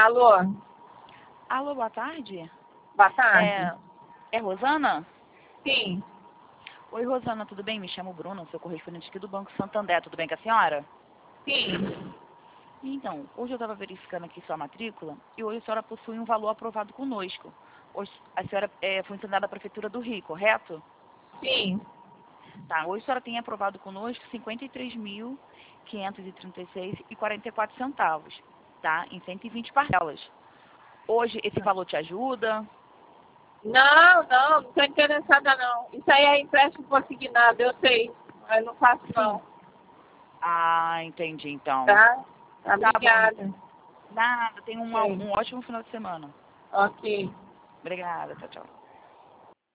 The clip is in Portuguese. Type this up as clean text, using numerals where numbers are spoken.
Alô? Alô, boa tarde. Boa tarde. É Rosana? Sim. Oi, Rosana, tudo bem? Me chamo Bruna, sou correspondente aqui do Banco Santander. Tudo bem com a senhora? Sim. Então, hoje eu estava verificando aqui sua matrícula e hoje a senhora possui um valor aprovado conosco. Hoje a senhora é funcionária da Prefeitura do Rio, correto? Sim. Tá, hoje a senhora tem aprovado conosco R$ 53.536,44, tá? Em 120 parcelas. Hoje esse valor te ajuda? Não estou interessada não. Isso aí é empréstimo consignado, eu sei. Mas não faço não. Ah, entendi então. Tá? Bom. Obrigada. Nada, tenha Ok. um ótimo final de semana. Ok. Obrigada, tchau, tchau.